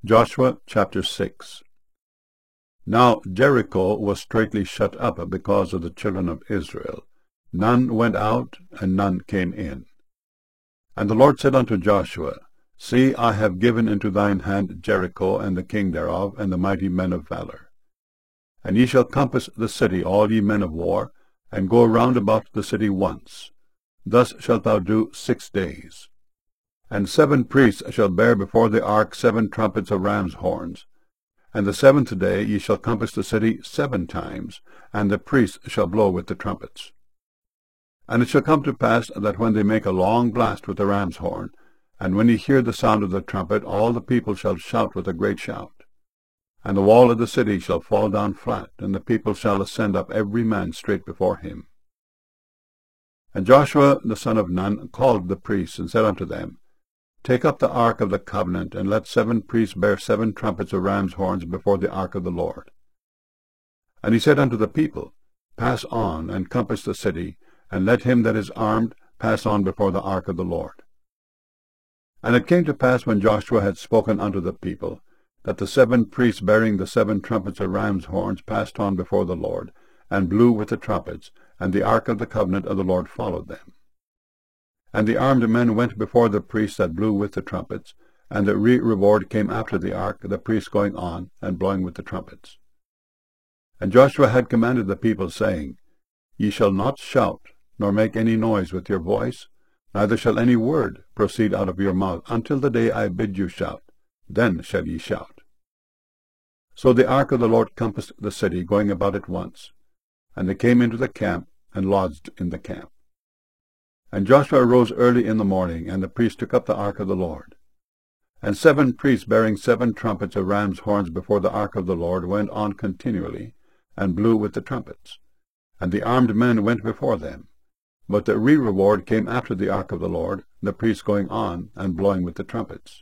Joshua chapter 6. Now Jericho was straitly shut up because of the children of Israel. None went out, and none came in. And the Lord said unto Joshua, See, I have given into thine hand Jericho, and the king thereof, and the mighty men of valor. And ye shall compass the city, all ye men of war, and go round about the city once. Thus shalt thou do 6 days. And 7 priests shall bear before the ark 7 trumpets of ram's horns. And the 7th day ye shall compass the city 7 times, and the priests shall blow with the trumpets. And it shall come to pass that when they make a long blast with the ram's horn, and when ye hear the sound of the trumpet, all the people shall shout with a great shout. And the wall of the city shall fall down flat, and the people shall ascend up every man straight before him. And Joshua the son of Nun called the priests, and said unto them, Take up the ark of the covenant, and let 7 priests bear 7 trumpets of ram's horns before the ark of the Lord. And he said unto the people, Pass on, and compass the city, and let him that is armed pass on before the ark of the Lord. And it came to pass, when Joshua had spoken unto the people, that the 7 priests bearing the 7 trumpets of ram's horns passed on before the Lord, and blew with the trumpets, and the ark of the covenant of the Lord followed them. And the armed men went before the priests that blew with the trumpets, and the reward came after the ark, the priests going on, and blowing with the trumpets. And Joshua had commanded the people, saying, Ye shall not shout, nor make any noise with your voice, neither shall any word proceed out of your mouth, until the day I bid you shout. Then shall ye shout. So the ark of the Lord compassed the city, going about it once. And they came into the camp, and lodged in the camp. And Joshua arose early in the morning, and the priests took up the ark of the Lord. And 7 priests bearing 7 trumpets of ram's horns before the ark of the Lord went on continually, and blew with the trumpets. And the armed men went before them. But the reward came after the ark of the Lord, the priests going on, and blowing with the trumpets.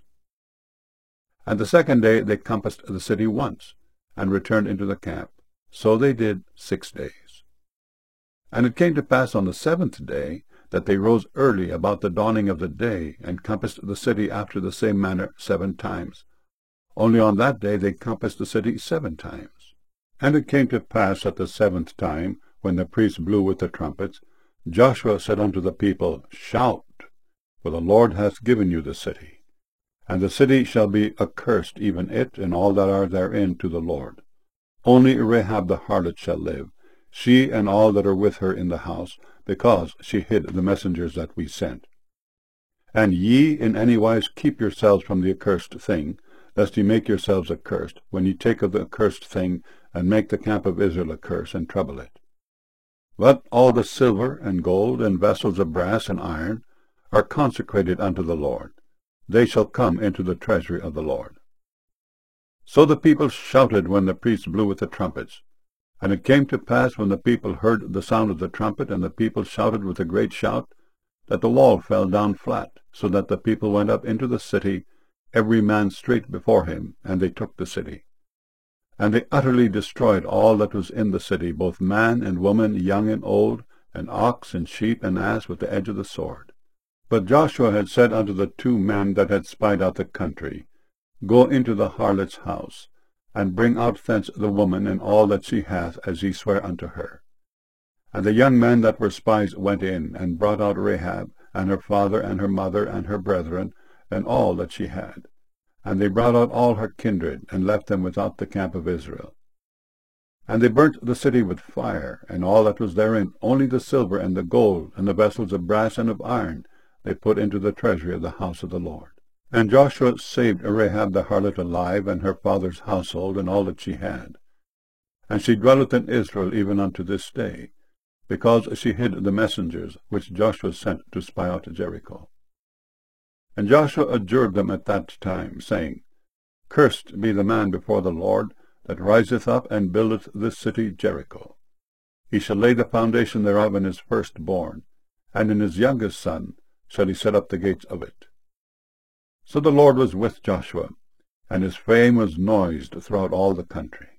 And the 2nd day they compassed the city once, and returned into the camp. So they did 6 days. And it came to pass on the 7th day, that they rose early about the dawning of the day, and compassed the city after the same manner 7 times. Only on that day they compassed the city 7 times. And it came to pass at the 7th time, when the priests blew with the trumpets, Joshua said unto the people, Shout, for the Lord hath given you the city. And the city shall be accursed, even it and all that are therein, to the Lord. Only Rahab the harlot shall live, she and all that are with her in the house, because she hid the messengers that we sent. And ye in any wise keep yourselves from the accursed thing, lest ye make yourselves accursed, when ye take of the accursed thing, and make the camp of Israel a curse, and trouble it. But all the silver and gold and vessels of brass and iron are consecrated unto the Lord. They shall come into the treasury of the Lord. So the people shouted when the priests blew with the trumpets. And it came to pass, when the people heard the sound of the trumpet, and the people shouted with a great shout, that the wall fell down flat, so that the people went up into the city, every man straight before him, and they took the city. And they utterly destroyed all that was in the city, both man and woman, young and old, and ox and sheep and ass, with the edge of the sword. But Joshua had said unto the 2 men that had spied out the country, Go into the harlot's house, and bring out thence the woman and all that she hath, as ye swear unto her. And the young men that were spies went in, and brought out Rahab, and her father, and her mother, and her brethren, and all that she had. And they brought out all her kindred, and left them without the camp of Israel. And they burnt the city with fire, and all that was therein, only the silver and the gold, and the vessels of brass and of iron, they put into the treasury of the house of the Lord. And Joshua saved Rahab the harlot alive, and her father's household, and all that she had. And she dwelleth in Israel even unto this day, because she hid the messengers which Joshua sent to spy out Jericho. And Joshua adjured them at that time, saying, Cursed be the man before the Lord, that riseth up and buildeth this city Jericho. He shall lay the foundation thereof in his firstborn, and in his youngest son shall he set up the gates of it. So the Lord was with Joshua, and his fame was noised throughout all the country.